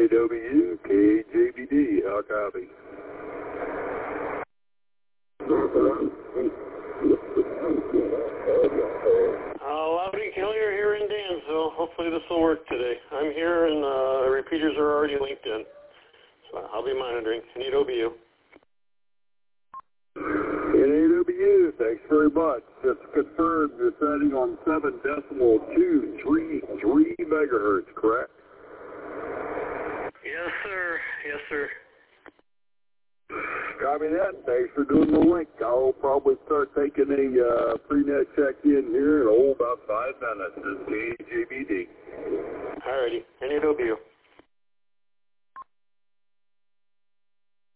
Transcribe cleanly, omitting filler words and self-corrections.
NAW, KJBD, how copy? Loud and clear here in Dansville. Hopefully this will work today. I'm here and repeaters are already linked in. So I'll be monitoring. NAW. NAW, thanks very much. Just confirmed you're setting on 7.233 megahertz, correct? Yes, sir. Yes, sir. Copy that. Thanks for doing the link. I'll probably start taking a pre-net check in here in about 5 minutes. This is KJBD. Alrighty. NAW.